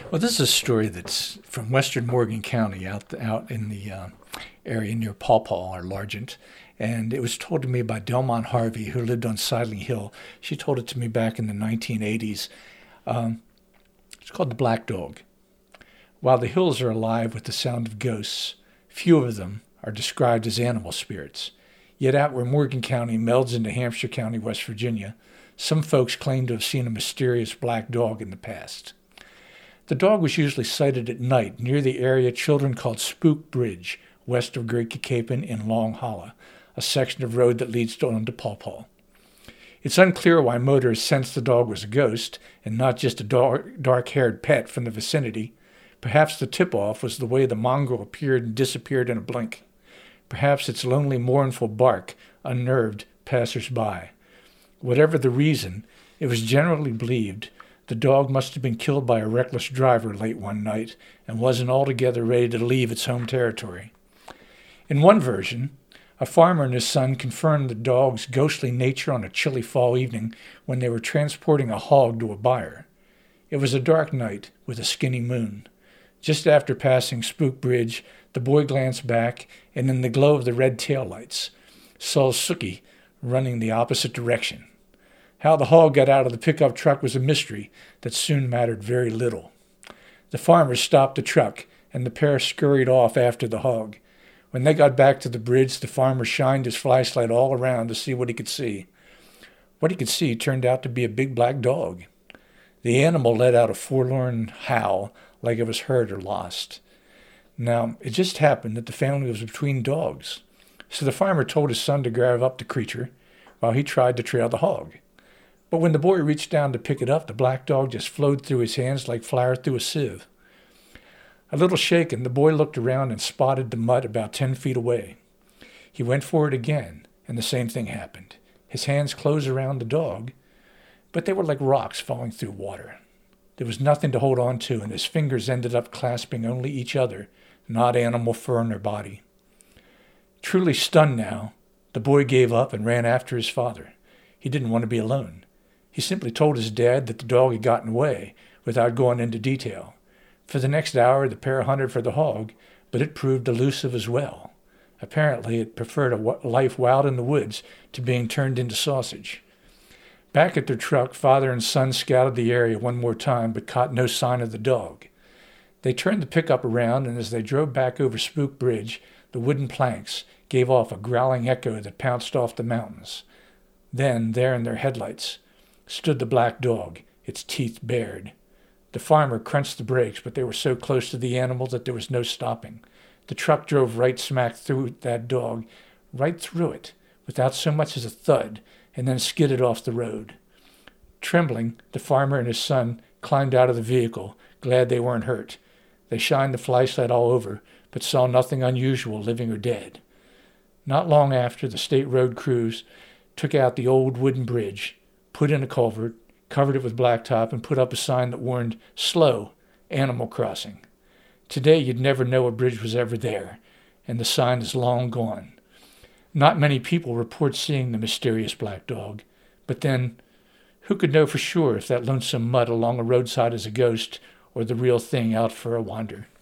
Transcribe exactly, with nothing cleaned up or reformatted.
Well, this is a story that's from Western Morgan County, out out in the uh, area near Paw Paw or Largent, and it was told to me by Delmont Harvey, who lived on Sidling Hill. She told it to me back in the nineteen eighties. Um, it's called The Black Dog. While the hills are alive with the sound of ghosts, few of them are described as animal spirits. Yet out where Morgan County melds into Hampshire County, West Virginia, some folks claim to have seen a mysterious black dog in the past. The dog was usually sighted at night near the area children called Spook Bridge, west of Great Cacapon in Long Hollow, a section of road that leads on to Paw Paw. It's unclear why motorists sensed the dog was a ghost and not just a dark, dark-haired pet from the vicinity. Perhaps the tip-off was the way the mongrel appeared and disappeared in a blink. Perhaps its lonely, mournful bark unnerved passers-by. Whatever the reason, it was generally believed the dog must have been killed by a reckless driver late one night and wasn't altogether ready to leave its home territory. In one version, a farmer and his son confirmed the dog's ghostly nature on a chilly fall evening when they were transporting a hog to a buyer. It was a dark night with a skinny moon. Just after passing Spook Bridge, the boy glanced back and in the glow of the red taillights saw Sookie running the opposite direction. How the hog got out of the pickup truck was a mystery that soon mattered very little. The farmer stopped the truck, and the pair scurried off after the hog. When they got back to the bridge, the farmer shined his flashlight all around to see what he could see. What he could see turned out to be a big black dog. The animal let out a forlorn howl like it was hurt or lost. Now, it just happened that the family was between dogs, so the farmer told his son to grab up the creature while he tried to trail the hog. But when the boy reached down to pick it up, the black dog just flowed through his hands like flour through a sieve. A little shaken, the boy looked around and spotted the mutt about ten feet away. He went for it again, and the same thing happened. His hands closed around the dog, but they were like rocks falling through water. There was nothing to hold on to, and his fingers ended up clasping only each other, not animal fur on their body. Truly stunned now, the boy gave up and ran after his father. He didn't want to be alone. He simply told his dad that the dog had gotten away, without going into detail. For the next hour, the pair hunted for the hog, but it proved elusive as well. Apparently, it preferred a life wild in the woods to being turned into sausage. Back at their truck, father and son scouted the area one more time, but caught no sign of the dog. They turned the pickup around, and as they drove back over Spook Bridge, the wooden planks gave off a growling echo that pounced off the mountains. Then, there in their headlights, stood the black dog, its teeth bared. The farmer crunched the brakes, but they were so close to the animal that there was no stopping. The truck drove right smack through that dog, right through it, without so much as a thud, and then skidded off the road. Trembling, the farmer and his son climbed out of the vehicle, glad they weren't hurt. They shined the flashlight all over, but saw nothing unusual, living or dead. Not long after, the state road crews took out the old wooden bridge, put in a culvert, covered it with blacktop, and put up a sign that warned, "Slow, animal crossing." Today, you'd never know a bridge was ever there, and the sign is long gone. Not many people report seeing the mysterious black dog, but then, who could know for sure if that lonesome mutt along a roadside is a ghost or the real thing out for a wander?